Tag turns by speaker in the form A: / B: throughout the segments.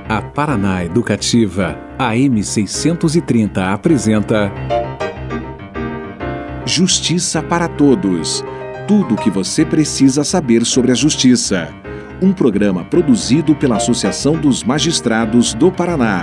A: A Paraná Educativa, AM 630 apresenta Justiça para Todos. Tudo o que você precisa saber sobre a justiça. Um programa produzido pela Associação dos Magistrados do Paraná.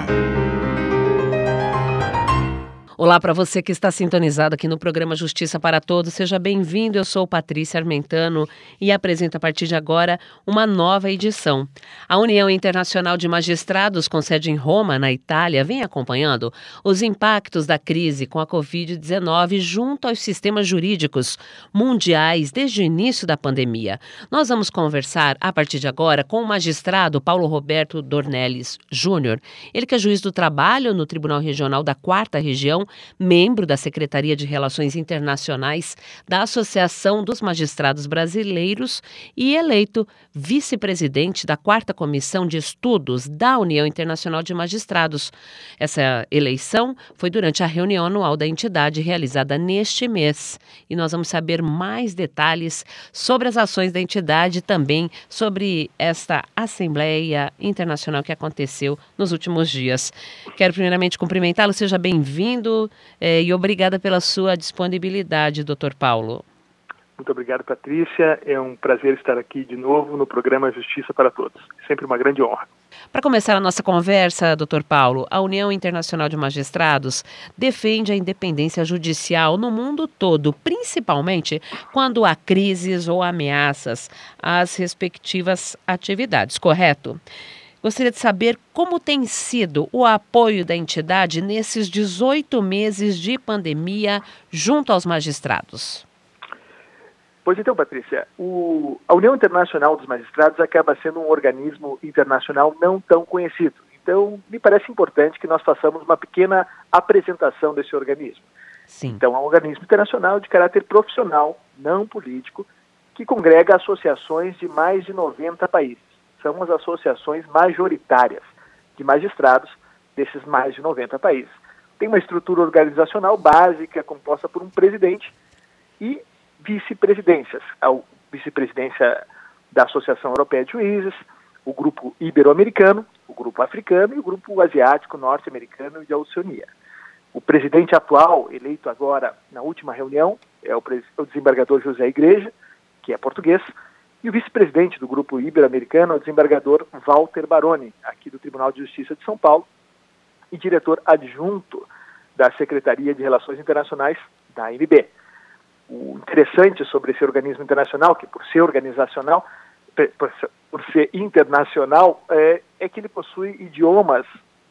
B: Olá para você que está sintonizado aqui no programa Justiça para Todos, seja bem-vindo. Eu sou Patrícia Armentano e apresento a partir de agora uma nova edição. A União Internacional de Magistrados, com sede em Roma, na Itália, vem acompanhando os impactos da crise com a Covid-19 junto aos sistemas jurídicos mundiais desde o início da pandemia. Nós vamos conversar a partir de agora com o magistrado Paulo Roberto Dornelles Júnior, ele que é juiz do trabalho no Tribunal Regional da 4ª Região, membro da Secretaria de Relações Internacionais da Associação dos Magistrados Brasileiros e eleito vice-presidente da 4ª Comissão de Estudos da União Internacional de Magistrados. Essa eleição foi durante a reunião anual da entidade realizada neste mês. E nós vamos saber mais detalhes sobre as ações da entidade e também sobre esta Assembleia Internacional que aconteceu nos últimos dias. Quero primeiramente cumprimentá-lo, seja bem-vindo. E obrigada pela sua disponibilidade, Dr. Paulo.
C: Muito obrigado, Patrícia. É um prazer estar aqui de novo no programa Justiça para Todos. Sempre uma grande honra.
B: Para começar a nossa conversa, Dr. Paulo, a União Internacional de Magistrados defende a independência judicial no mundo todo, principalmente quando há crises ou ameaças às respectivas atividades, correto? Gostaria de saber como tem sido o apoio da entidade nesses 18 meses de pandemia junto aos magistrados.
C: Pois então, Patrícia, a União Internacional dos Magistrados acaba sendo um organismo internacional não tão conhecido. Então, me parece importante que nós façamos uma pequena apresentação desse organismo.
B: Sim.
C: Então, é um organismo internacional de caráter profissional, não político, que congrega associações de mais de 90 países. São as associações majoritárias de magistrados desses mais de 90 países. Tem uma estrutura organizacional básica composta por um presidente e vice-presidências. A vice-presidência da Associação Europeia de Juízes, o grupo ibero-americano, o grupo africano e o grupo asiático, norte-americano e de Oceania. O presidente atual, eleito agora na última reunião, é o desembargador José Igreja, que é português, e o vice-presidente do grupo ibero-americano é o desembargador Walter Baroni, aqui do Tribunal de Justiça de São Paulo, e diretor adjunto da Secretaria de Relações Internacionais da ANB. O interessante sobre esse organismo internacional, que por ser organizacional, por ser internacional, é que ele possui idiomas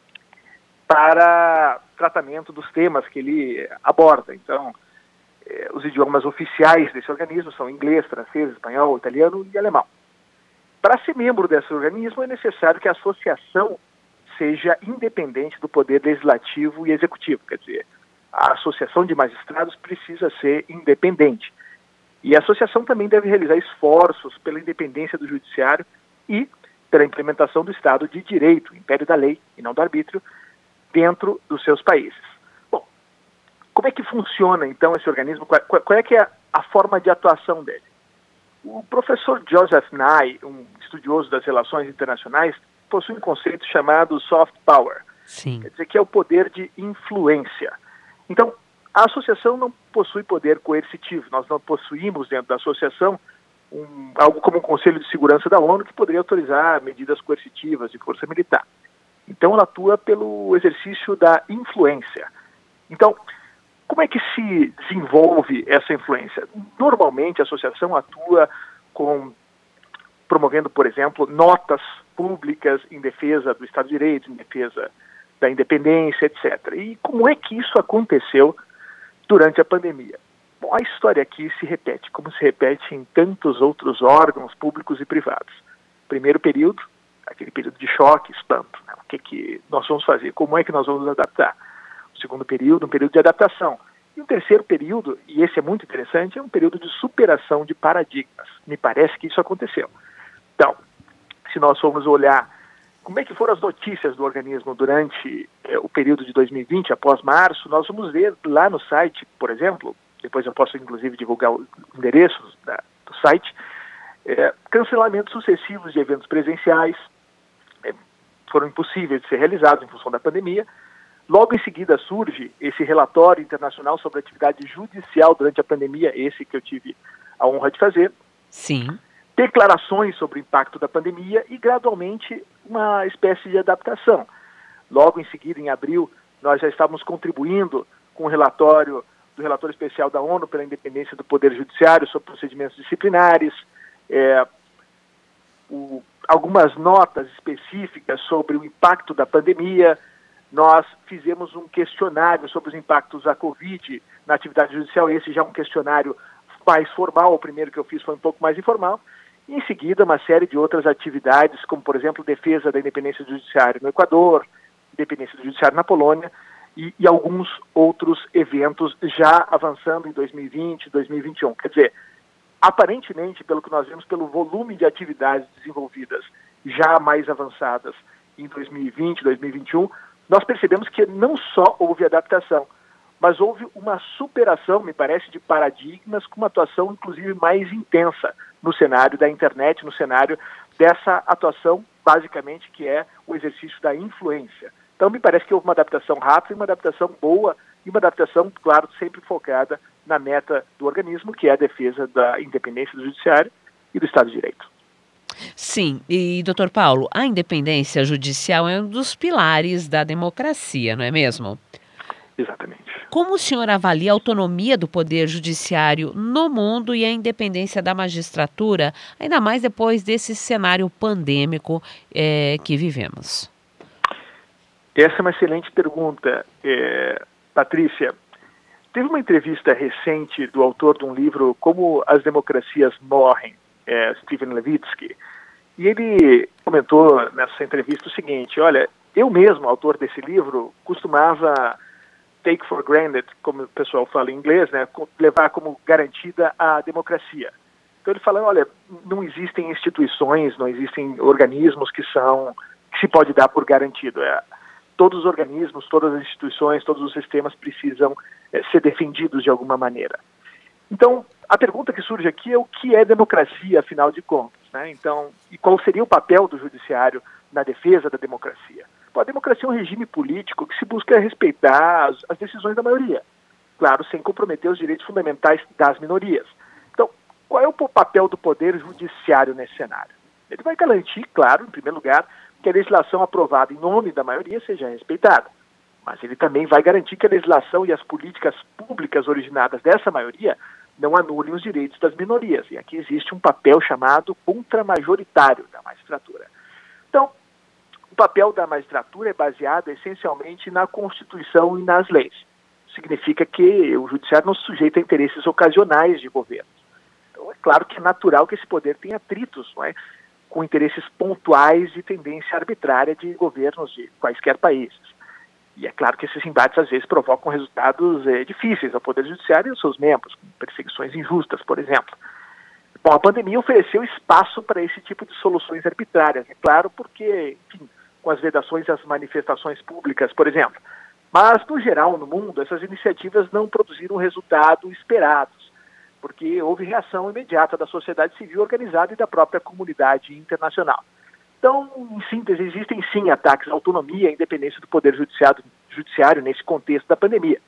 C: para tratamento dos temas que ele aborda. Então, os idiomas oficiais desse organismo são inglês, francês, espanhol, italiano e alemão. Para ser membro desse organismo é necessário que a associação seja independente do poder legislativo e executivo. Quer dizer, a associação de magistrados precisa ser independente. E a associação também deve realizar esforços pela independência do judiciário e pela implementação do Estado de Direito, império da lei e não do arbítrio, dentro dos seus países. Como é que funciona, então, esse organismo? Qual é que é a forma de atuação dele? O professor Joseph Nye, um estudioso das relações internacionais, possui um conceito chamado soft power.
B: Sim.
C: Quer dizer, que é o poder de influência. Então, a associação não possui poder coercitivo. Nós não possuímos dentro da associação algo como um Conselho de Segurança da ONU que poderia autorizar medidas coercitivas de força militar. Então, ela atua pelo exercício da influência. Então, como é que se desenvolve essa influência? Normalmente, a associação atua promovendo, por exemplo, notas públicas em defesa do Estado de Direito, em defesa da independência, etc. E como é que isso aconteceu durante a pandemia? Bom, a história aqui se repete, como se repete em tantos outros órgãos públicos e privados. Primeiro período, aquele período de choque, espanto. Né? O que nós vamos fazer? Como é que nós vamos nos adaptar? O segundo período, um período de adaptação. E o terceiro período, e esse é muito interessante, é um período de superação de paradigmas. Me parece que isso aconteceu. Então, se nós formos olhar como é que foram as notícias do organismo durante o período de 2020, após março, nós vamos ver lá no site, por exemplo, depois eu posso inclusive divulgar o endereço do site, cancelamentos sucessivos de eventos presenciais, foram impossíveis de ser realizados em função da pandemia. Logo em seguida surge esse relatório internacional sobre a atividade judicial durante a pandemia, esse que eu tive a honra de fazer.
B: Sim.
C: Declarações sobre o impacto da pandemia e, gradualmente, uma espécie de adaptação. Logo em seguida, em abril, nós já estávamos contribuindo com o relatório do relator especial da ONU pela independência do Poder Judiciário sobre procedimentos disciplinares, algumas notas específicas sobre o impacto da pandemia. Nós fizemos um questionário sobre os impactos da Covid na atividade judicial, esse já é um questionário mais formal, o primeiro que eu fiz foi um pouco mais informal. E, em seguida, uma série de outras atividades, como, por exemplo, defesa da independência do judiciário no Equador, independência do judiciário na Polônia, e alguns outros eventos já avançando em 2020, 2021. Quer dizer, aparentemente, pelo que nós vemos, pelo volume de atividades desenvolvidas já mais avançadas em 2020, 2021, nós percebemos que não só houve adaptação, mas houve uma superação, me parece, de paradigmas com uma atuação, inclusive, mais intensa no cenário da internet, no cenário dessa atuação, basicamente, que é o exercício da influência. Então, me parece que houve uma adaptação rápida, uma adaptação boa e uma adaptação, claro, sempre focada na meta do organismo, que é a defesa da independência do judiciário e do Estado de Direito.
B: Sim, e doutor Paulo, a independência judicial é um dos pilares da democracia, não é mesmo?
C: Exatamente.
B: Como o senhor avalia a autonomia do Poder Judiciário no mundo e a independência da magistratura, ainda mais depois desse cenário pandêmico que vivemos?
C: Essa é uma excelente pergunta, Patrícia. Teve uma entrevista recente do autor de um livro Como as Democracias Morrem, Steven Levitsky, e ele comentou nessa entrevista o seguinte: olha, eu mesmo, autor desse livro, costumava take for granted, como o pessoal fala em inglês, né, levar como garantida a democracia. Então ele fala, olha, não existem instituições, não existem organismos que se pode dar por garantido. Todos os organismos, todas as instituições, todos os sistemas precisam ser defendidos de alguma maneira. Então, a pergunta que surge aqui é o que é democracia, afinal de contas, né? Então, e qual seria o papel do judiciário na defesa da democracia? Bom, a democracia é um regime político que se busca respeitar as decisões da maioria, claro, sem comprometer os direitos fundamentais das minorias. Então, qual é o papel do Poder Judiciário nesse cenário? Ele vai garantir, claro, em primeiro lugar, que a legislação aprovada em nome da maioria seja respeitada. Mas ele também vai garantir que a legislação e as políticas públicas originadas dessa maioria não anulem os direitos das minorias. E aqui existe um papel chamado contramajoritário da magistratura. Então, o papel da magistratura é baseado essencialmente na Constituição e nas leis. Significa que o judiciário não se sujeita a interesses ocasionais de governo. Então, é claro que é natural que esse poder tenha atritos, não é? Com interesses pontuais de tendência arbitrária de governos de quaisquer países. E é claro que esses embates, às vezes, provocam resultados difíceis ao Poder Judiciário e aos seus membros, com perseguições injustas, por exemplo. Bom, a pandemia ofereceu espaço para esse tipo de soluções arbitrárias, é claro, porque, enfim, com as vedações às manifestações públicas, por exemplo. Mas, no geral, no mundo, essas iniciativas não produziram o resultado esperado, porque houve reação imediata da sociedade civil organizada e da própria comunidade internacional. Então, em síntese, existem sim ataques à autonomia e à independência do Poder Judiciário nesse contexto da pandemia.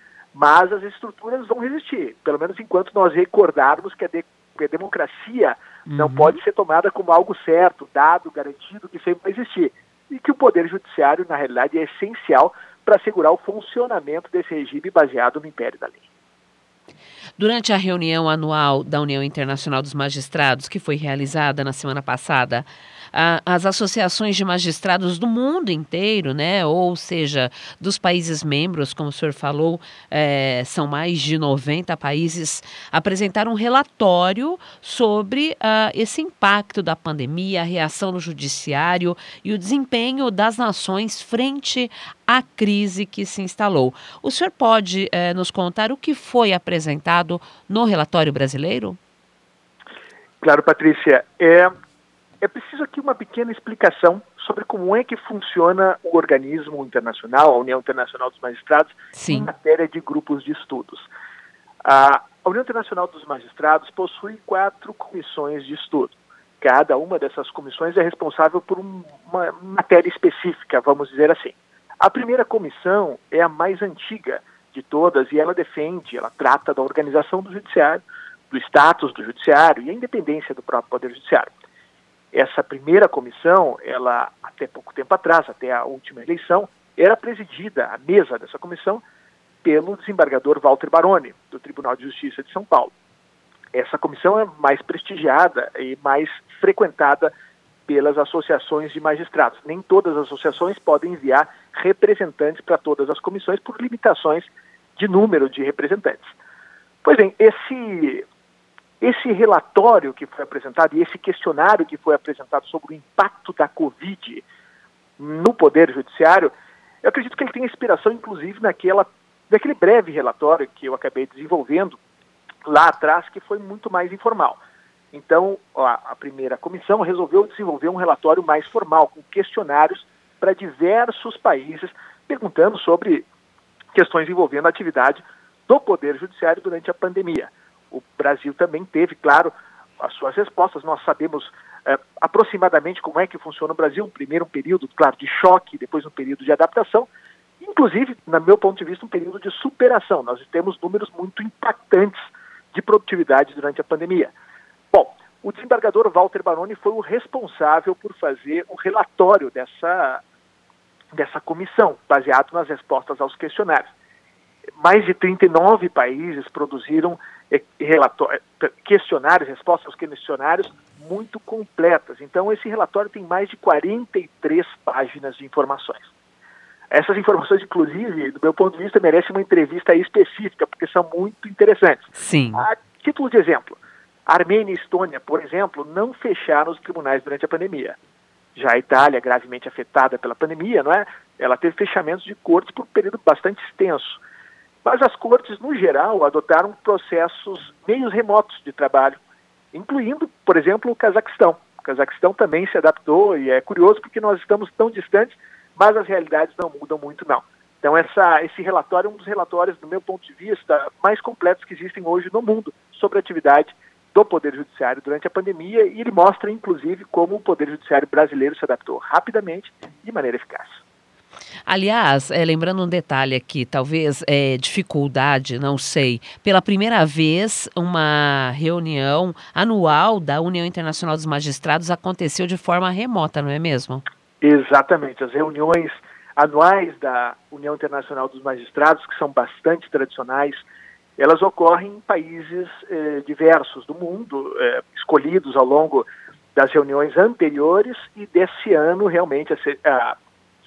C: Mas as estruturas vão resistir, pelo menos enquanto nós recordarmos que a democracia não pode ser tomada como algo certo, dado, garantido, que sempre vai existir. E que o Poder Judiciário, na realidade, é essencial para assegurar o funcionamento desse regime baseado no império da lei.
B: Durante a reunião anual da União Internacional dos Magistrados, que foi realizada na semana passada, as associações de magistrados do mundo inteiro, né, ou seja, dos países membros, como o senhor falou, são mais de 90 países, apresentaram um relatório sobre esse impacto da pandemia, a reação no judiciário e o desempenho das nações frente à crise que se instalou. O senhor pode nos contar o que foi apresentado no relatório brasileiro?
C: Claro, Patrícia. É preciso aqui uma pequena explicação sobre como é que funciona o organismo internacional, a União Internacional dos Magistrados,
B: Sim.
C: Em matéria de grupos de estudos. A União Internacional dos Magistrados possui 4 comissões de estudo. cada uma dessas comissões é responsável por uma matéria específica, vamos dizer assim. A primeira comissão é a mais antiga de todas e ela trata da organização do judiciário, do status do judiciário e a independência do próprio Poder Judiciário. Essa primeira comissão, ela até pouco tempo atrás, até a última eleição, era presidida, a mesa dessa comissão, pelo desembargador Walter Baroni, do Tribunal de Justiça de São Paulo. Essa comissão é mais prestigiada e mais frequentada pelas associações de magistrados. Nem todas as associações podem enviar representantes para todas as comissões por limitações de número de representantes. Pois bem, esse relatório que foi apresentado e esse questionário que foi apresentado sobre o impacto da Covid no Poder Judiciário, eu acredito que ele tem inspiração, inclusive, naquele breve relatório que eu acabei desenvolvendo lá atrás, que foi muito mais informal. Então, a primeira comissão resolveu desenvolver um relatório mais formal, com questionários para diversos países, perguntando sobre questões envolvendo a atividade do Poder Judiciário durante a pandemia. O Brasil também teve, claro, as suas respostas. Nós sabemos aproximadamente como é que funciona o Brasil. Primeiro um período, claro, de choque, depois um período de adaptação, inclusive, no meu ponto de vista, um período de superação. Nós temos números muito impactantes de produtividade durante a pandemia. Bom, o desembargador Walter Baroni foi o responsável por fazer o relatório dessa comissão, baseado nas respostas aos questionários. Mais de 39 países produziram questionários, respostas aos questionários muito completas. Então, esse relatório tem mais de 43 páginas de informações. Essas informações, inclusive, do meu ponto de vista, merecem uma entrevista específica, porque são muito interessantes.
B: Sim.
C: A título de exemplo, Armênia e Estônia, por exemplo, não fecharam os tribunais durante a pandemia. Já a Itália, gravemente afetada pela pandemia, não é? Ela teve fechamentos de cortes por um período bastante extenso. Mas as cortes, no geral, adotaram processos meios remotos de trabalho, incluindo, por exemplo, o Cazaquistão. O Cazaquistão também se adaptou e é curioso porque nós estamos tão distantes, mas as realidades não mudam muito, não. Então, esse relatório é um dos relatórios, do meu ponto de vista, mais completos que existem hoje no mundo sobre a atividade do Poder Judiciário durante a pandemia, e ele mostra, inclusive, como o Poder Judiciário brasileiro se adaptou rapidamente e de maneira eficaz.
B: Aliás, lembrando um detalhe aqui, talvez dificuldade, não sei, pela primeira vez uma reunião anual da União Internacional dos Magistrados aconteceu de forma remota, não é mesmo?
C: Exatamente, as reuniões anuais da União Internacional dos Magistrados, que são bastante tradicionais, elas ocorrem em países diversos do mundo, escolhidos ao longo das reuniões anteriores, e desse ano, realmente, a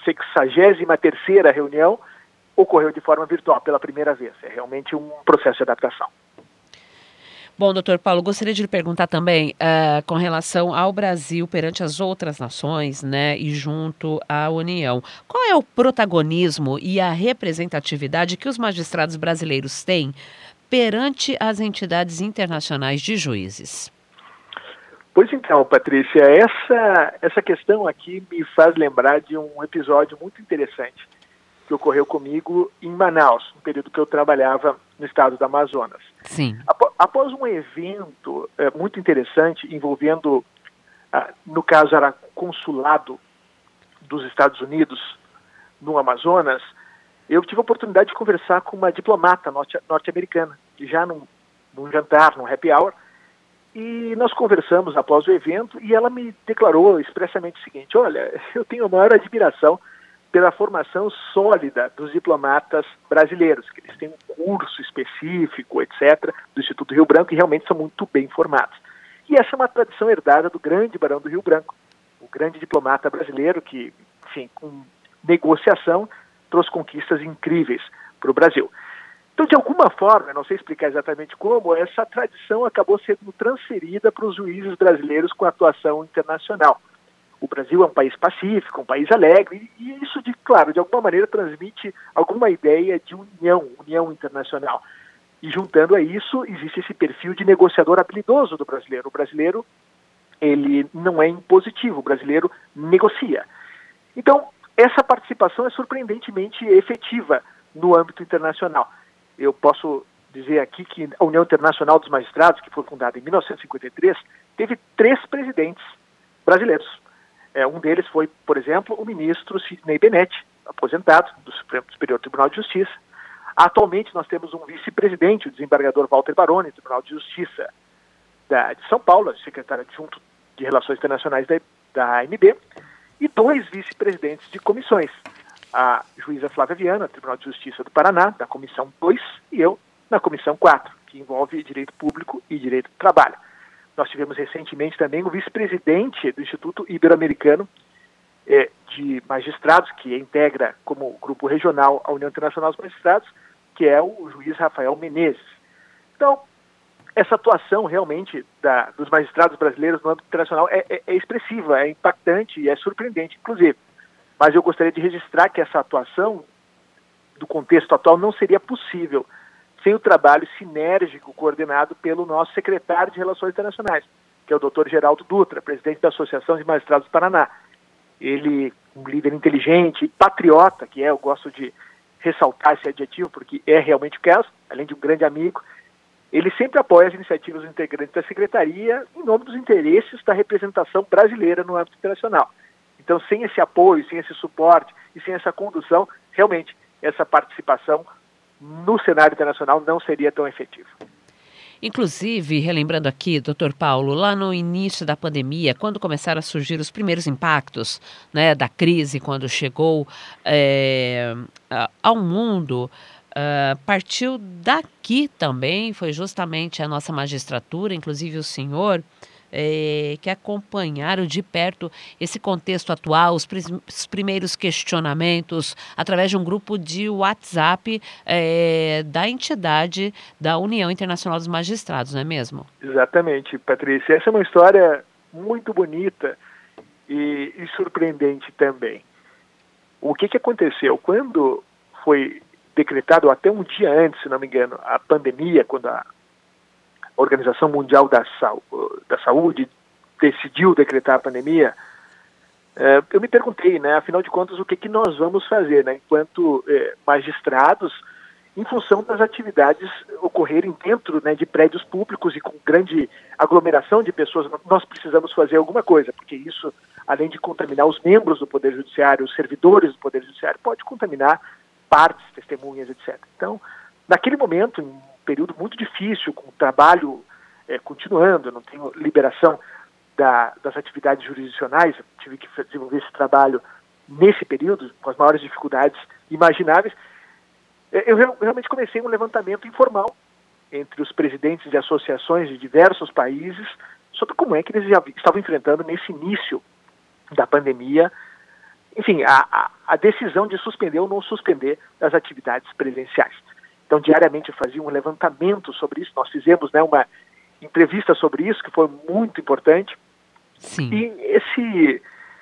C: 63ª reunião ocorreu de forma virtual pela primeira vez. É realmente um processo de adaptação.
B: Bom, doutor Paulo, gostaria de lhe perguntar também com relação ao Brasil perante as outras nações, né, e junto à União. Qual é o protagonismo e a representatividade que os magistrados brasileiros têm perante as entidades internacionais de juízes?
C: Pois então, Patrícia, essa questão aqui me faz lembrar de um episódio muito interessante que ocorreu comigo em Manaus, no período que eu trabalhava no estado do Amazonas.
B: Sim.
C: Após um evento muito interessante envolvendo, no caso era consulado dos Estados Unidos no Amazonas, eu tive a oportunidade de conversar com uma diplomata norte-americana, já num jantar, num happy hour, e nós conversamos após o evento e ela me declarou expressamente o seguinte: olha, eu tenho a maior admiração pela formação sólida dos diplomatas brasileiros, que eles têm um curso específico, etc., do Instituto Rio Branco, e realmente são muito bem formados. E essa é uma tradição herdada do grande Barão do Rio Branco, o grande diplomata brasileiro que, enfim, com negociação, trouxe conquistas incríveis para o Brasil. Então, de alguma forma, não sei explicar exatamente como, essa tradição acabou sendo transferida para os juízes brasileiros com atuação internacional. O Brasil é um país pacífico, um país alegre, e isso, claro, de alguma maneira transmite alguma ideia de união internacional. E juntando a isso, existe esse perfil de negociador habilidoso do brasileiro. O brasileiro, ele não é impositivo, o brasileiro negocia. Então, essa participação é surpreendentemente efetiva no âmbito internacional. Eu posso dizer aqui que a União Internacional dos Magistrados, que foi fundada em 1953, teve 3 presidentes brasileiros. Um deles foi, por exemplo, o ministro Sidney Benetti, aposentado do Supremo Superior Tribunal de Justiça. Atualmente nós temos um vice-presidente, o desembargador Walter Baroni, do Tribunal de Justiça de São Paulo, secretário adjunto de Relações Internacionais da ANB, e 2 vice-presidentes de comissões, a juíza Flávia Viana, do Tribunal de Justiça do Paraná, da Comissão 2, e eu, na Comissão 4, que envolve Direito Público e Direito do Trabalho. Nós tivemos recentemente também o vice-presidente do Instituto Ibero-Americano de Magistrados, que integra como grupo regional a União Internacional dos Magistrados, que é o juiz Rafael Menezes. Então, essa atuação realmente dos magistrados brasileiros no âmbito internacional é expressiva, é impactante e é surpreendente, inclusive. Mas eu gostaria de registrar que essa atuação, do contexto atual, não seria possível sem o trabalho sinérgico coordenado pelo nosso secretário de Relações Internacionais, que é o Dr. Geraldo Dutra, presidente da Associação de Magistrados do Paraná. Ele, um líder inteligente, patriota, eu gosto de ressaltar esse adjetivo, porque é realmente o caso, além de um grande amigo, ele sempre apoia as iniciativas dos integrantes da Secretaria em nome dos interesses da representação brasileira no âmbito internacional. Então, sem esse apoio, sem esse suporte e sem essa condução, realmente, essa participação no cenário internacional não seria tão efetiva.
B: Inclusive, relembrando aqui, doutor Paulo, lá no início da pandemia, quando começaram a surgir os primeiros impactos, né, da crise, quando chegou ao mundo, partiu daqui também, foi justamente a nossa magistratura, inclusive o senhor, que acompanharam de perto esse contexto atual, os primeiros questionamentos, através de um grupo de WhatsApp da entidade da União Internacional dos Magistrados, não é mesmo?
C: Exatamente, Patrícia. Essa é uma história muito bonita e surpreendente também. O que aconteceu? Quando foi decretado, até um dia antes, se não me engano, a pandemia, quando a Organização Mundial da Saúde decidiu decretar a pandemia, eu me perguntei, afinal de contas, o que nós vamos fazer, enquanto magistrados, em função das atividades ocorrerem dentro de prédios públicos e com grande aglomeração de pessoas. Nós precisamos fazer alguma coisa, porque isso, além de contaminar os membros do Poder Judiciário, os servidores do Poder Judiciário, pode contaminar partes, testemunhas, etc. Então, naquele momento, em período muito difícil, com o trabalho continuando, eu não tenho liberação das atividades jurisdicionais, eu tive que desenvolver esse trabalho nesse período, com as maiores dificuldades imagináveis. Eu realmente comecei um levantamento informal entre os presidentes de associações de diversos países sobre como é que eles já estavam enfrentando nesse início da pandemia, enfim, a decisão de suspender ou não suspender as atividades presenciais. Então, diariamente eu fazia um levantamento sobre isso. Nós fizemos uma entrevista sobre isso, que foi muito importante.
B: Sim.
C: E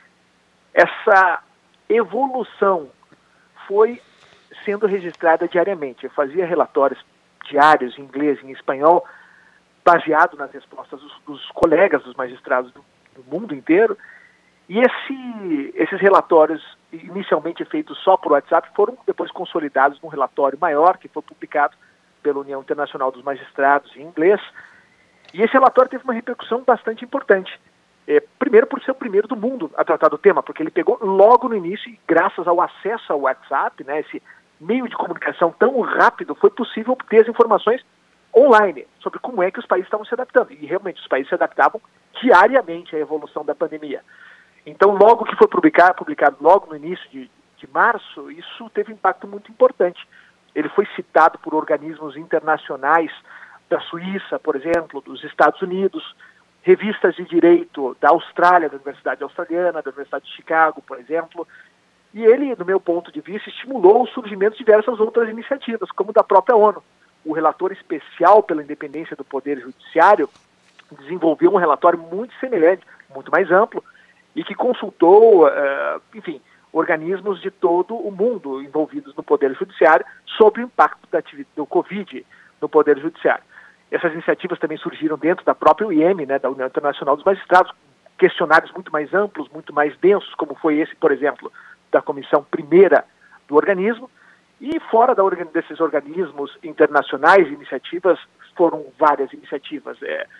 C: essa evolução foi sendo registrada diariamente. Eu fazia relatórios diários em inglês e em espanhol, baseado nas respostas dos colegas, dos magistrados do mundo inteiro. E esses relatórios, inicialmente feitos só por WhatsApp, foram depois consolidados num relatório maior, que foi publicado pela União Internacional dos Magistrados em inglês. E esse relatório teve uma repercussão bastante importante. Primeiro por ser o primeiro do mundo a tratar do tema, porque ele pegou logo no início, e graças ao acesso ao WhatsApp, esse meio de comunicação tão rápido, foi possível obter as informações online sobre como é que os países estavam se adaptando. E realmente os países se adaptavam diariamente à evolução da pandemia. Então, logo que foi publicado logo no início de março, isso teve um impacto muito importante. Ele foi citado por organismos internacionais da Suíça, por exemplo, dos Estados Unidos, revistas de direito da Austrália, da Universidade Australiana, da Universidade de Chicago, por exemplo. E ele, do meu ponto de vista, estimulou o surgimento de diversas outras iniciativas, como da própria ONU. O relator especial pela independência do Poder Judiciário desenvolveu um relatório muito semelhante, muito mais amplo, e que consultou, organismos de todo o mundo envolvidos no Poder Judiciário sobre o impacto do Covid no Poder Judiciário. Essas iniciativas também surgiram dentro da própria UIM, da União Internacional dos Magistrados, questionários muito mais amplos, muito mais densos, como foi esse, por exemplo, da comissão primeira do organismo. E fora desses organismos internacionais, iniciativas, foram várias iniciativas.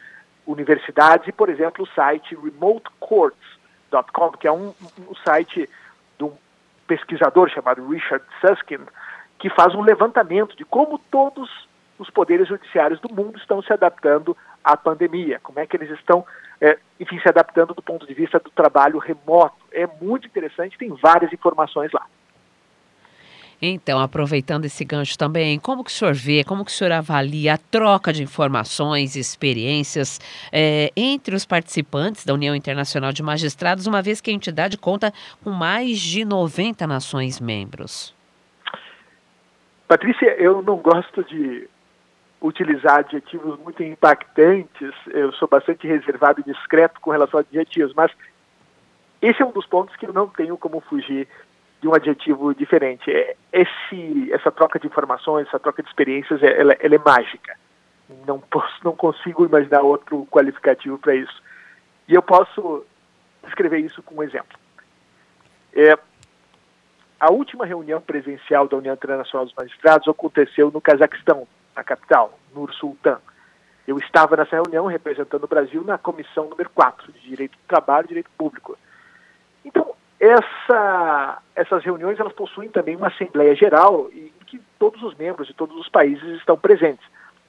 C: universidades e, por exemplo, o site remotecourts.com, que é um site de um pesquisador chamado Richard Susskind, que faz um levantamento de como todos os poderes judiciários do mundo estão se adaptando à pandemia, como é que eles estão, se adaptando do ponto de vista do trabalho remoto. É muito interessante, tem várias informações lá.
B: Então, aproveitando esse gancho também, como que o senhor vê, como que o senhor avalia a troca de informações e experiências entre os participantes da União Internacional de Magistrados, uma vez que a entidade conta com mais de 90 nações membros?
C: Patrícia, eu não gosto de utilizar adjetivos muito impactantes, eu sou bastante reservado e discreto com relação a adjetivos, mas esse é um dos pontos que eu não tenho como fugir de um adjetivo diferente. Essa troca de informações, essa troca de experiências, ela é mágica. Não consigo imaginar outro qualificativo para isso. E eu posso descrever isso com um exemplo. A última reunião presencial da União Internacional dos Magistrados aconteceu no Cazaquistão, na capital, Nur-Sultan. Eu estava nessa reunião representando o Brasil na comissão número 4, de Direito do Trabalho e Direito Público. Então, essas reuniões elas possuem também uma Assembleia Geral em que todos os membros de todos os países estão presentes.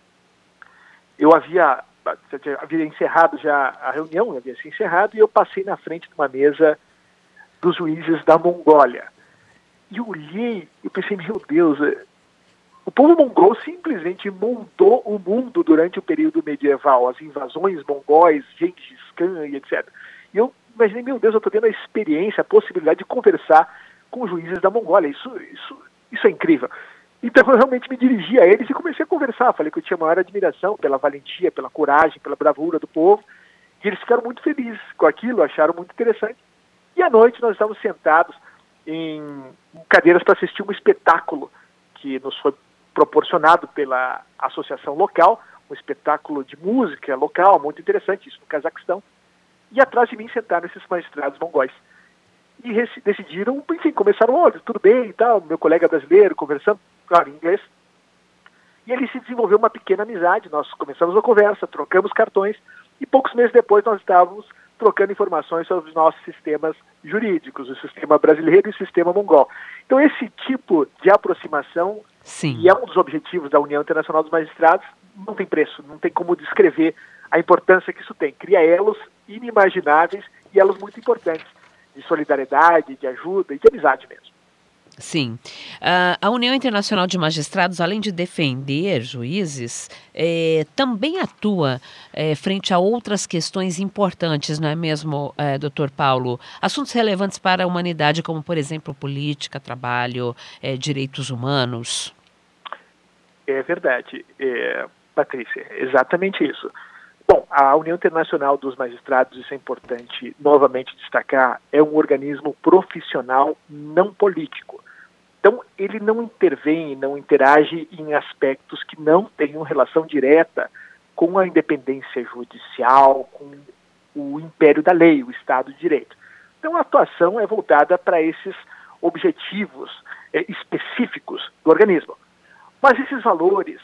C: Eu havia encerrado já a reunião, havia se encerrado, e eu passei na frente de uma mesa dos juízes da Mongólia. E eu olhei e pensei, meu Deus, o povo mongol simplesmente moldou o mundo durante o período medieval, as invasões mongóis, Gengis Khan e etc. E eu imaginei, meu Deus, eu estou tendo a experiência, a possibilidade de conversar com juízes da Mongólia. Isso é incrível. Então eu realmente me dirigi a eles e comecei a conversar. Falei que eu tinha maior admiração pela valentia, pela coragem, pela bravura do povo. E eles ficaram muito felizes com aquilo, acharam muito interessante. E à noite nós estávamos sentados em cadeiras para assistir um espetáculo que nos foi proporcionado pela associação local, um espetáculo de música local, muito interessante, isso no Cazaquistão. E atrás de mim sentaram esses magistrados mongóis. E decidiram, enfim, começaram, olha, tudo bem e tal, meu colega brasileiro conversando, claro, em inglês. E ali se desenvolveu uma pequena amizade, nós começamos a conversa, trocamos cartões, e poucos meses depois nós estávamos trocando informações sobre os nossos sistemas jurídicos, o sistema brasileiro e o sistema mongol. Então esse tipo de aproximação,
B: Sim.
C: E é um dos objetivos da União Internacional dos Magistrados, não tem preço, não tem como descrever a importância que isso tem. Cria elos inimagináveis e elos muito importantes, de solidariedade, de ajuda e de amizade mesmo.
B: Sim. A União Internacional de Magistrados, além de defender juízes, também atua frente a outras questões importantes, não é mesmo, doutor Paulo? Assuntos relevantes para a humanidade, como, por exemplo, política, trabalho, direitos humanos.
C: É verdade, Patrícia, exatamente isso. Bom, a União Internacional dos Magistrados, isso é importante novamente destacar, é um organismo profissional não político. Então, ele não intervém, não interage em aspectos que não tenham relação direta com a independência judicial, com o império da lei, o Estado de Direito. Então, a atuação é voltada para esses objetivos específicos do organismo. Mas esses valores,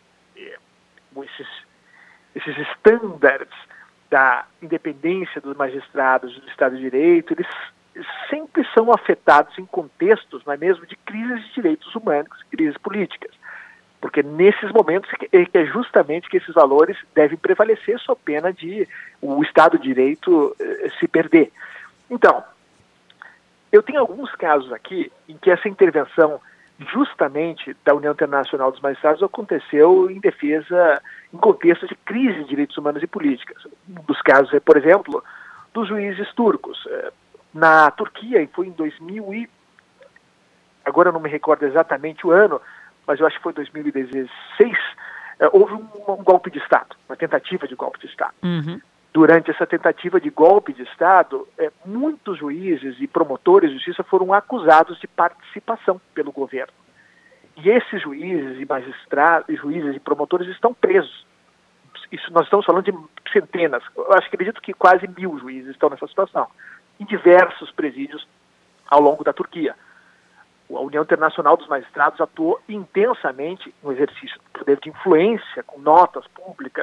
C: esses estándares da independência dos magistrados do Estado de Direito, eles sempre são afetados em contextos, não é mesmo, de crises de direitos humanos, crises políticas. Porque nesses momentos é justamente que esses valores devem prevalecer sob pena de o Estado de Direito se perder. Então, eu tenho alguns casos aqui em que essa intervenção justamente da União Internacional dos Magistrados aconteceu em defesa, em contexto de crise de direitos humanos e políticas. Um dos casos é, por exemplo, dos juízes turcos. Na Turquia, e foi em 2000 e... agora eu não me recordo exatamente o ano, mas eu acho que foi 2016, houve um golpe de Estado, uma tentativa de golpe de Estado.
B: Uhum.
C: Durante essa tentativa de golpe de Estado, muitos juízes e promotores de justiça foram acusados de participação pelo governo. E esses juízes e magistrados, juízes e promotores estão presos. Isso nós estamos falando de centenas, eu acredito que quase 1000 juízes estão nessa situação, em diversos presídios ao longo da Turquia. A União Internacional dos Magistrados atuou intensamente no exercício do poder de influência, com notas públicas,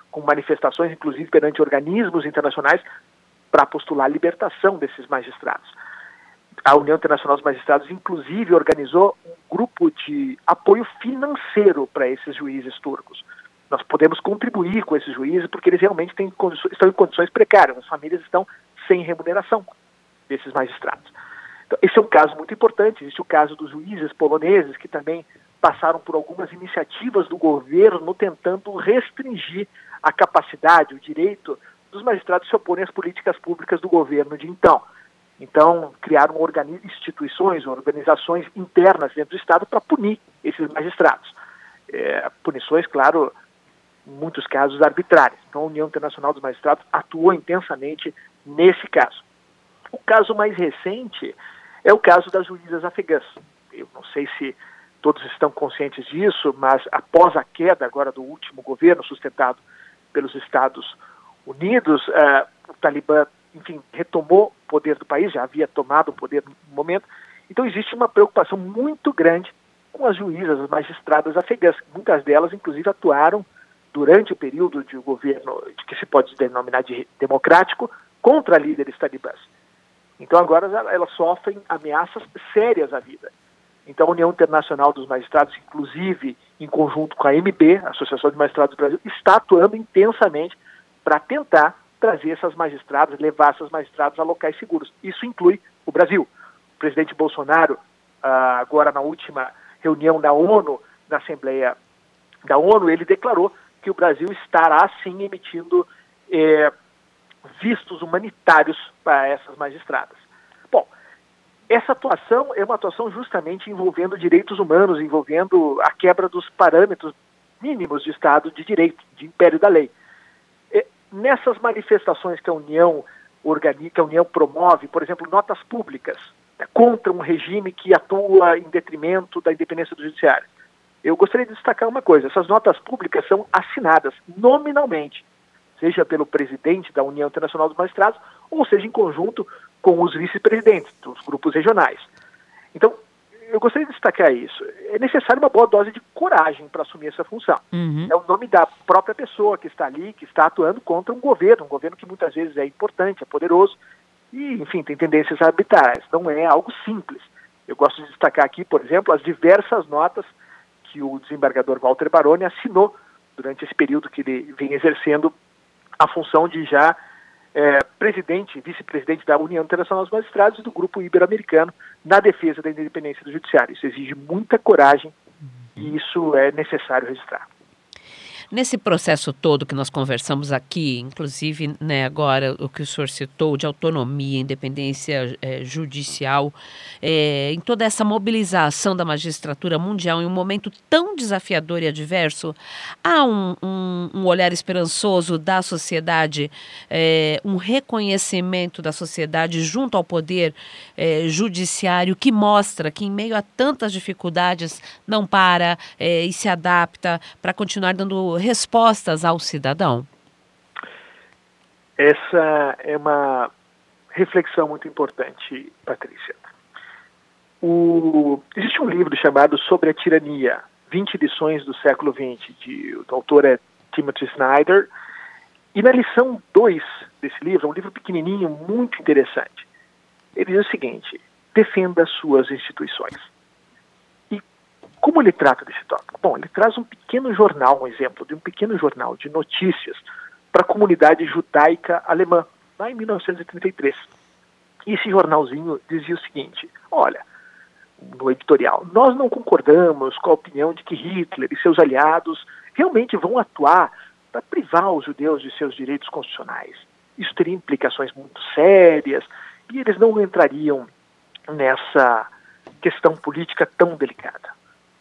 C: com manifestações, inclusive perante organismos internacionais, para postular a libertação desses magistrados. A União Internacional dos Magistrados, inclusive, organizou um grupo de apoio financeiro para esses juízes turcos. Nós podemos contribuir com esses juízes porque eles realmente estão em condições precárias, as famílias estão sem remuneração desses magistrados. Então, esse é um caso muito importante. Existe o caso dos juízes poloneses, que também passaram por algumas iniciativas do governo tentando restringir a capacidade, o direito dos magistrados se oporem às políticas públicas do governo de então. Então, criaram instituições, organizações internas dentro do Estado para punir esses magistrados. Punições, claro, em muitos casos arbitrárias. Então, a União Internacional dos Magistrados atuou intensamente nesse caso. O caso mais recente é o caso das juízas afegãs. Eu não sei se todos estão conscientes disso, mas após a queda agora do último governo sustentado pelos Estados Unidos, o Talibã, enfim, retomou o poder do país, já havia tomado o poder no momento. Então existe uma preocupação muito grande com as juízas, as magistradas afegãs. Muitas delas, inclusive, atuaram durante o período de governo que se pode denominar de democrático contra líderes talibãs. Então agora elas sofrem ameaças sérias à vida. Então a União Internacional dos Magistrados, inclusive em conjunto com a AMB, a Associação de Magistrados do Brasil, está atuando intensamente para tentar trazer essas magistradas, levar essas magistradas a locais seguros. Isso inclui o Brasil. O presidente Bolsonaro, agora na última reunião da ONU, na Assembleia da ONU, ele declarou que o Brasil estará, sim, emitindo vistos humanitários para essas magistradas. Bom, essa atuação é uma atuação justamente envolvendo direitos humanos, envolvendo a quebra dos parâmetros mínimos de Estado de Direito, de império da lei. Nessas manifestações que a União promove, por exemplo, notas públicas contra um regime que atua em detrimento da independência do judiciário, eu gostaria de destacar uma coisa: essas notas públicas são assinadas nominalmente, seja pelo presidente da União Internacional dos Magistrados, ou seja em conjunto com os vice-presidentes dos grupos regionais. Então, eu gostaria de destacar isso. É necessário uma boa dose de coragem para assumir essa função. É o nome da própria pessoa que está ali, que está atuando contra um governo que muitas vezes é importante, é poderoso, e, enfim, tem tendências arbitrárias. Não é algo simples. Eu gosto de destacar aqui, por exemplo, as diversas notas que o desembargador Walter Baroni assinou durante esse período que ele vem exercendo a função de já presidente, vice-presidente da União Internacional dos Magistrados e do Grupo Ibero-Americano na defesa da independência do judiciário. Isso exige muita coragem e isso é necessário registrar.
B: Nesse processo todo que nós conversamos aqui, inclusive, agora o que o senhor citou de autonomia, independência judicial, em toda essa mobilização da magistratura mundial em um momento tão desafiador e adverso, há um olhar esperançoso da sociedade, um reconhecimento da sociedade junto ao poder judiciário que mostra que em meio a tantas dificuldades não para e se adapta para continuar dando respostas ao cidadão?
C: Essa é uma reflexão muito importante, Patrícia. Existe um livro chamado Sobre a Tirania, 20 lições do século XX, o autor é Timothy Snyder, e na lição 2 desse livro, um livro pequenininho, muito interessante, ele diz o seguinte: defenda as suas instituições. Como ele trata desse tópico? Bom, ele traz um pequeno jornal, um exemplo de um pequeno jornal de notícias para a comunidade judaica alemã, lá em 1933. E esse jornalzinho dizia o seguinte: olha, no editorial, nós não concordamos com a opinião de que Hitler e seus aliados realmente vão atuar para privar os judeus de seus direitos constitucionais. Isso teria implicações muito sérias e eles não entrariam nessa questão política tão delicada.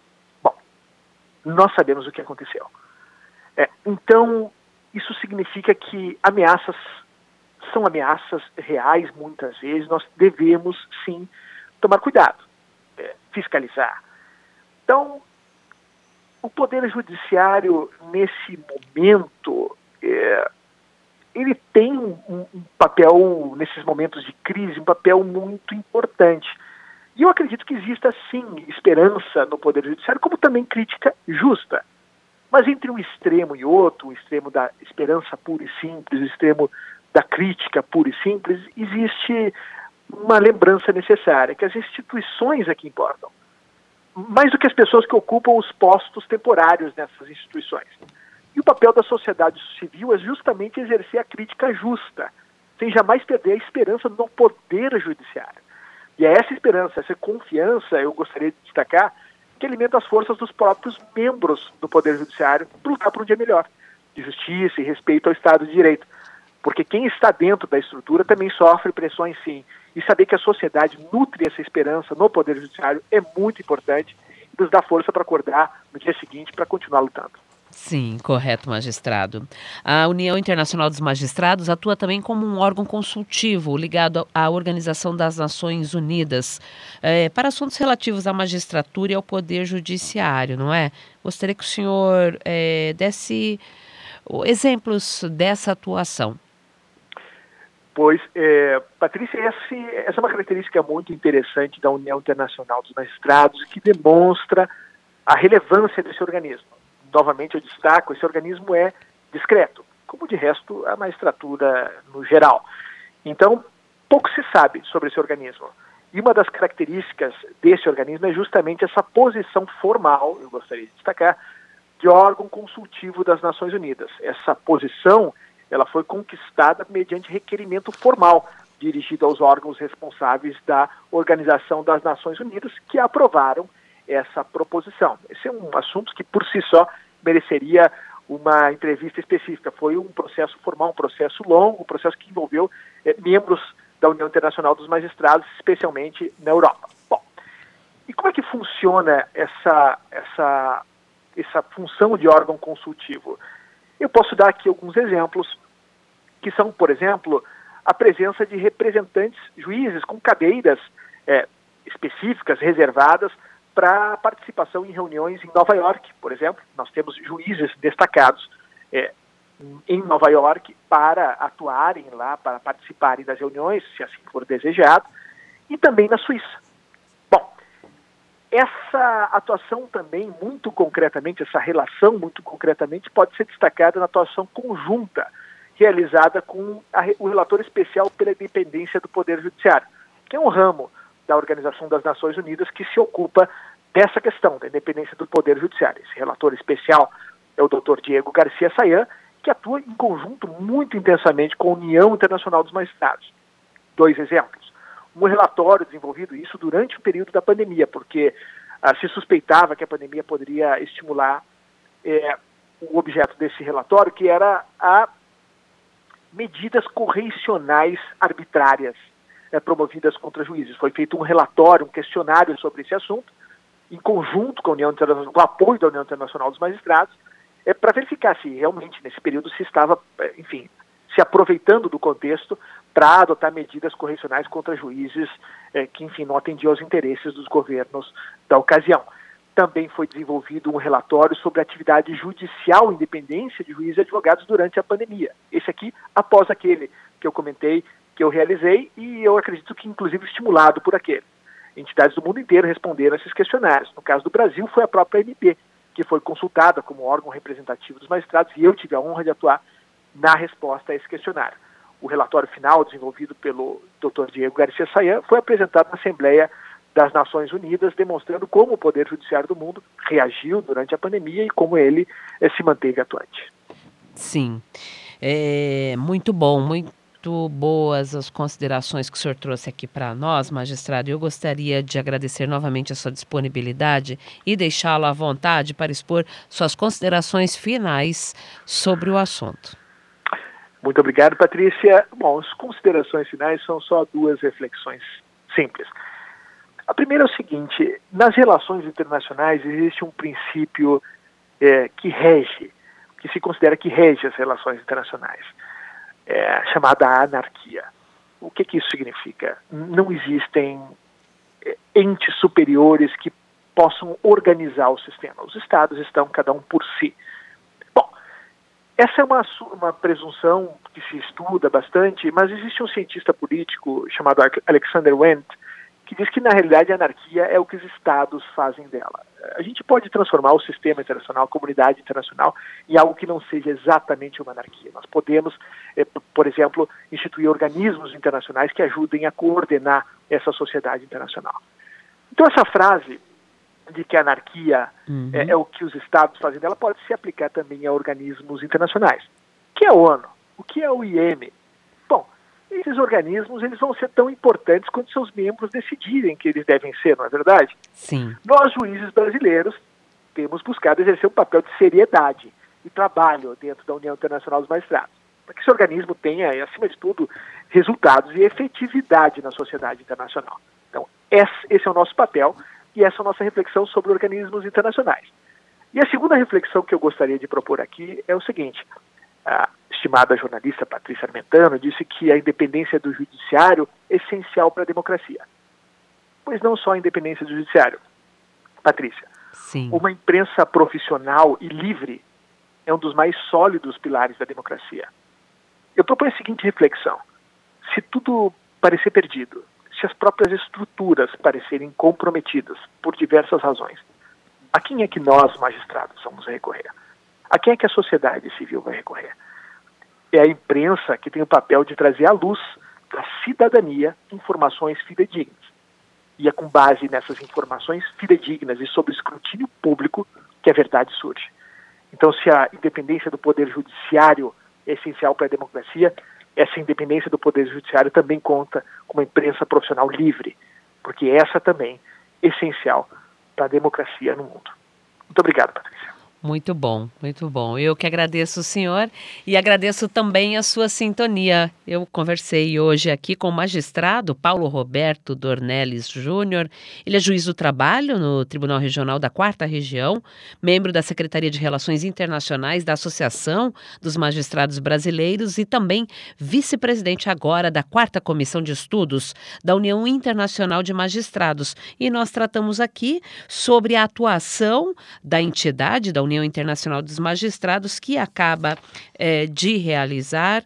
C: Nós sabemos o que aconteceu. Então, isso significa que ameaças são ameaças reais, muitas vezes. Nós devemos, sim, tomar cuidado, fiscalizar. Então, o Poder Judiciário, nesse momento, ele tem um papel, nesses momentos de crise, um papel muito importante. E eu acredito que exista, sim, esperança no Poder Judiciário, como também crítica justa. Mas entre um extremo e outro, o extremo da esperança pura e simples, o extremo da crítica pura e simples, existe uma lembrança necessária, que as instituições é que importam, mais do que as pessoas que ocupam os postos temporários nessas instituições. E o papel da sociedade civil é justamente exercer a crítica justa, sem jamais perder a esperança no poder judiciário. E é essa esperança, essa confiança, eu gostaria de destacar, que alimenta as forças dos próprios membros do Poder Judiciário para lutar por um dia melhor, de justiça e respeito ao Estado de Direito. Porque quem está dentro da estrutura também sofre pressões, sim. E saber que a sociedade nutre essa esperança no Poder Judiciário é muito importante e nos dá força para acordar no dia seguinte para continuar lutando.
B: Sim, correto, magistrado. A União Internacional dos Magistrados atua também como um órgão consultivo ligado à Organização das Nações Unidas para assuntos relativos à magistratura e ao Poder Judiciário, não é? Gostaria que o senhor desse exemplos dessa atuação.
C: Pois, Patrícia, essa é uma característica muito interessante da União Internacional dos Magistrados que demonstra a relevância desse organismo. Novamente eu destaco, esse organismo é discreto, como de resto a magistratura no geral. Então, pouco se sabe sobre esse organismo. E uma das características desse organismo é justamente essa posição formal, eu gostaria de destacar, de órgão consultivo das Nações Unidas. Essa posição, ela foi conquistada mediante requerimento formal, dirigido aos órgãos responsáveis da Organização das Nações Unidas, que aprovaram essa proposição. Esse é um assunto que, por si só, mereceria uma entrevista específica. Foi um processo formal, um processo longo, um processo que envolveu membros da União Internacional dos Magistrados, especialmente na Europa. Bom, e como é que funciona essa função de órgão consultivo? Eu posso dar aqui alguns exemplos, que são, por exemplo, a presença de representantes, juízes com cadeiras específicas, reservadas, para participação em reuniões em Nova York, por exemplo. Nós temos juízes destacados em Nova York para atuarem lá, para participarem das reuniões, se assim for desejado, e também na Suíça. Bom, essa atuação também, muito concretamente, essa relação, muito concretamente, pode ser destacada na atuação conjunta realizada com o relator especial pela independência do Poder Judiciário, que é um ramo da Organização das Nações Unidas que se ocupa dessa questão, da independência do Poder Judiciário. Esse relator especial é o Dr. Diego Garcia Sayán, que atua em conjunto muito intensamente com a União Internacional dos Magistrados. 2 exemplos. Um relatório desenvolvido isso durante o período da pandemia, porque se suspeitava que a pandemia poderia estimular o objeto desse relatório, que era a medidas correicionais arbitrárias promovidas contra juízes. Foi feito um relatório, um questionário sobre esse assunto, em conjunto com a União Internacional, com o apoio da União Internacional dos Magistrados, para verificar se realmente nesse período se estava, enfim, se aproveitando do contexto para adotar medidas correcionais contra juízes que, enfim, não atendiam aos interesses dos governos da ocasião. Também foi desenvolvido um relatório sobre a atividade judicial, independência de juízes e advogados durante a pandemia. Esse aqui, após aquele que eu comentei, que eu realizei, e eu acredito que, inclusive, estimulado por aquele. Entidades do mundo inteiro responderam a esses questionários. No caso do Brasil, foi a própria MP, que foi consultada como órgão representativo dos magistrados, e eu tive a honra de atuar na resposta a esse questionário. O relatório final, desenvolvido pelo Dr. Diego Garcia Sayán, foi apresentado na Assembleia das Nações Unidas, demonstrando como o Poder Judiciário do mundo reagiu durante a pandemia e como ele se manteve atuante.
B: Sim, muito bom, muito boas as considerações que o senhor trouxe aqui para nós, magistrado. Eu gostaria de agradecer novamente a sua disponibilidade e deixá-lo à vontade para expor suas considerações finais sobre o assunto.
C: Muito obrigado, Patrícia. Bom, as considerações finais são só 2 reflexões simples. A primeira é o seguinte: nas relações internacionais existe um princípio que se considera que rege as relações internacionais, chamada anarquia. O que isso significa? Não existem entes superiores que possam organizar o sistema. Os estados estão cada um por si. Bom, essa é uma presunção que se estuda bastante, mas existe um cientista político chamado Alexander Wendt, que diz que, na realidade, a anarquia é o que os estados fazem dela. A gente pode transformar o sistema internacional, a comunidade internacional, em algo que não seja exatamente uma anarquia. Nós podemos, por exemplo, instituir organismos internacionais que ajudem a coordenar essa sociedade internacional. Então, essa frase de que a anarquia é o que os Estados fazem dela pode se aplicar também a organismos internacionais. O que é a ONU? O que é o IEM? Bom, esses organismos eles vão ser tão importantes quanto seus membros decidirem que eles devem ser, não é verdade?
B: Sim.
C: Nós, juízes brasileiros, temos buscado exercer um papel de seriedade e trabalho dentro da União Internacional dos Magistrados, para que esse organismo tenha, acima de tudo, resultados e efetividade na sociedade internacional. Então, esse é o nosso papel e essa é a nossa reflexão sobre organismos internacionais. E a segunda reflexão que eu gostaria de propor aqui é o seguinte: a estimada jornalista Patrícia Armentano disse que a independência do judiciário é essencial para a democracia. Pois não só a independência do judiciário, Patrícia.
B: Sim.
C: Uma imprensa profissional e livre é um dos mais sólidos pilares da democracia. Eu proponho a seguinte reflexão: se tudo parecer perdido, se as próprias estruturas parecerem comprometidas por diversas razões, a quem é que nós, magistrados, vamos recorrer? A quem é que a sociedade civil vai recorrer? É a imprensa que tem o papel de trazer à luz da cidadania informações fidedignas. E é com base nessas informações fidedignas e sob escrutínio público que a verdade surge. Então, se a independência do Poder Judiciário é essencial para a democracia, essa independência do Poder Judiciário também conta com uma imprensa profissional livre, porque essa também é essencial para a democracia no mundo. Muito obrigado, Patrícia.
B: Muito bom, muito bom. Eu que agradeço o senhor e agradeço também a sua sintonia. Eu conversei hoje aqui com o magistrado Paulo Roberto Dornelles Júnior. Ele é juiz do trabalho no Tribunal Regional da 4ª Região, membro da Secretaria de Relações Internacionais da Associação dos Magistrados Brasileiros e também vice-presidente agora da 4ª Comissão de Estudos da União Internacional de Magistrados. E nós tratamos aqui sobre a atuação da entidade da União Internacional dos Magistrados, que acaba de realizar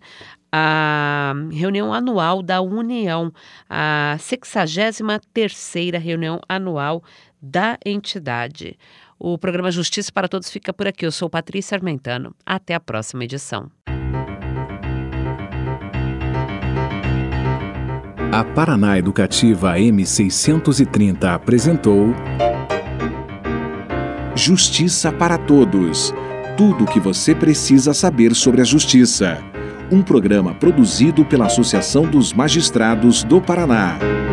B: a reunião anual da União, a 63ª reunião anual da entidade. O programa Justiça para Todos fica por aqui. Eu sou Patrícia Armentano. Até a próxima edição.
A: A Paraná Educativa M630 apresentou Justiça para Todos. Tudo o que você precisa saber sobre a justiça. Um programa produzido pela Associação dos Magistrados do Paraná.